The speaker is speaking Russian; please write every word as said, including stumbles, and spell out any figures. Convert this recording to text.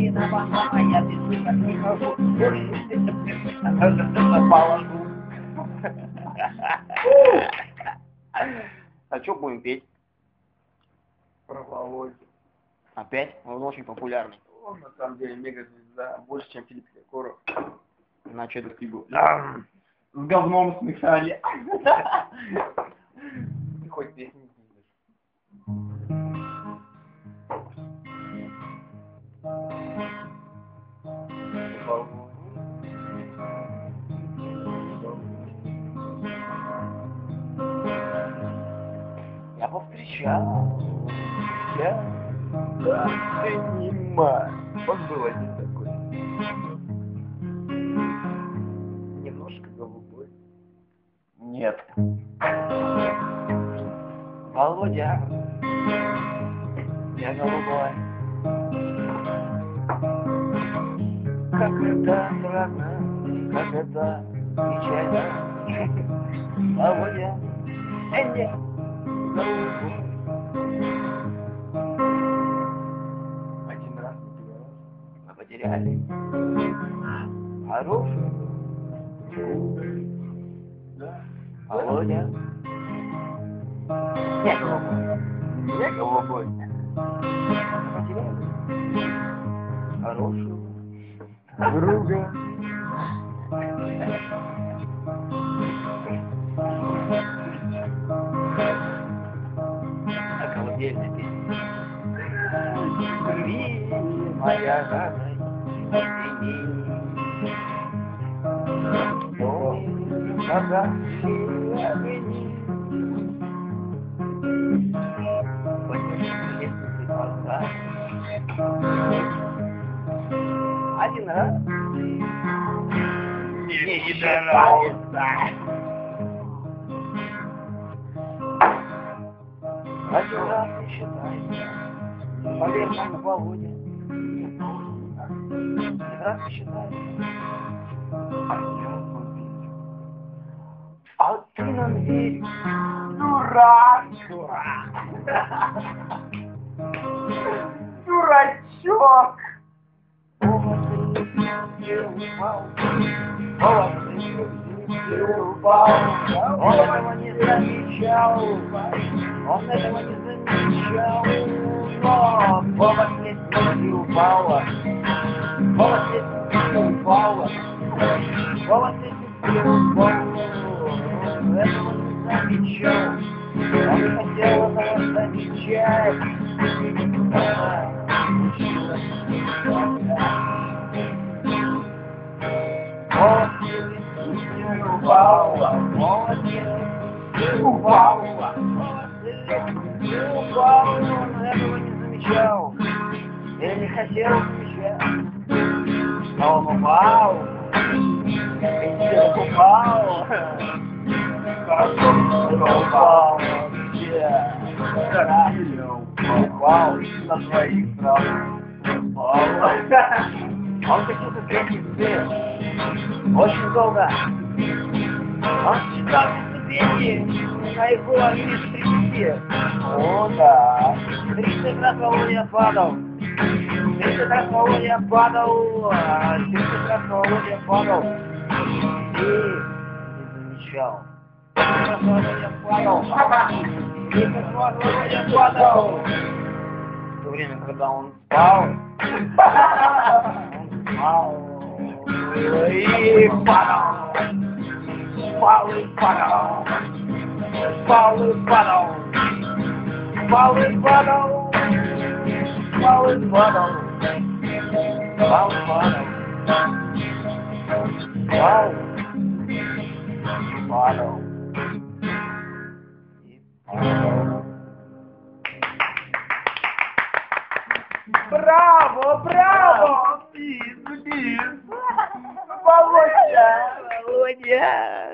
виновата, я без выхода не хожу. Она же положу. А что будем петь? Про Володю. Опять? Он очень популярный. Он на самом деле мегазвезда, больше, чем Филипп Киркоров. Иначе это Его с говном смешали. Ты хоть песни не Я повстречал, я понимаю. Он был один такой. Немножко голубой. Нет. Володя, я голубой. Как это странно, как это печально. Володя, Энди, голубой. Один раз не Мы потерялся. потеряли хорошую. Да. Володя. Не голубой. Не голубой. Потеряли хорошую Друга. А колыбельная песня. Живи, моя радость, извини. Доме погасшие огни. Лестницы полка. Один раз не считается. Один раз не считается. Поверь нам, Володя. Один раз не считается. А ты нам веришь, дурак, дурак. Дурачок. Он этого не замечал, он этого не замечал, но Вова с лестницы упала, Вова с лестницы упала, Вова с лестницы упала, он этого не замечал, он не хотел этого замечать. Упала, молодец, упала, молодец, упала, он этого не замечал, я не хотел замечать, но он упал, и все упал, хорошо упал, вообще, упал на своих сразу, упал, он какие-то третий свет. Очень долго. Он считал ступени, а их было лишь тридцать. О, да. тридцать раз Володя падал. тридцать раз Володя падал. тридцать раз Володя падал. И не замечал. тридцать раз Володя падал. тридцать раз Володя падал. В то время, когда он спал, он спал. И падал, спал и падал, спал и падал, спал и падал, спал и падал, спал и падал, спал и падал, и падал. Браво, браво! Бис, бис! Володя! Володя!